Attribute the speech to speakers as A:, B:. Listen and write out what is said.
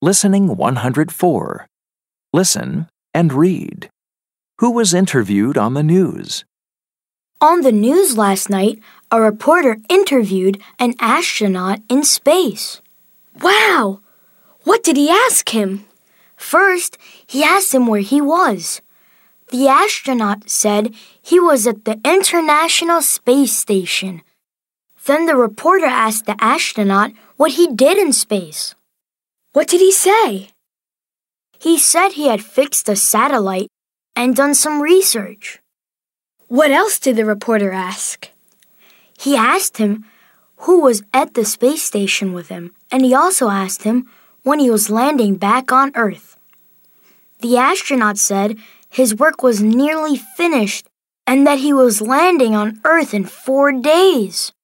A: Listening 104. Listen and read. Who was interviewed on the news?
B: On the news last night, a reporter interviewed an astronaut in space. Wow! What did he ask him? First, he asked him where he was. The astronaut said he was at the International Space Station. Then the reporter asked the astronaut what he did in space. What did he say? He said he had fixed a satellite and done some research. What else did the reporter ask? He asked him who was at the space station with him, and he also asked him when he was landing back on Earth. The astronaut said his work was nearly finished and that he was landing on Earth in 4 days.